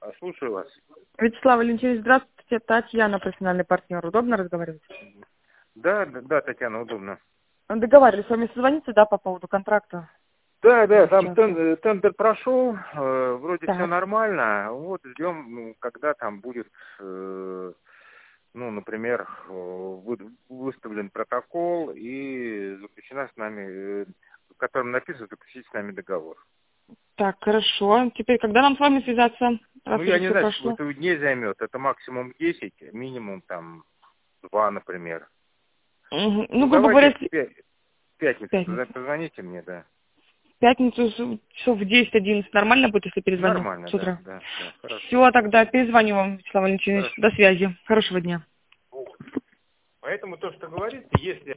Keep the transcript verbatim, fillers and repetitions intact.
Слушаю вас. Вячеслав Валентинович, здравствуйте. Татьяна, профессиональный партнер. Удобно разговаривать? Да, да, да, Татьяна, удобно. Договаривались с вами созвониться, да, по поводу контракта? Да, да, Или там сейчас? тен- тендер прошел, э, вроде все Так. нормально. Вот ждем, ну, когда там будет, э, ну, например, э, вы- выставлен протокол и заключена с нами, э, в котором написано заключить с нами договор. Так, хорошо. Теперь когда нам с вами связаться, раз Ну, уже я не все знаю, сколько прошло? это дней займет. Это максимум десять, минимум там два, например. Мгм. Ну, Ну, грубо говоря, давайте в если пя- в в пятницу пятницу. поз- позвоните мне, да. В пятницу с- часов в десять-одиннадцать нормально будет, если перезвоню Нормально, с да, утра? да, да, хорошо, Все, тогда перезвоню вам, Вячеслав Валентинович. хорошо. До связи. Хорошего дня. Поэтому то, что говорится, если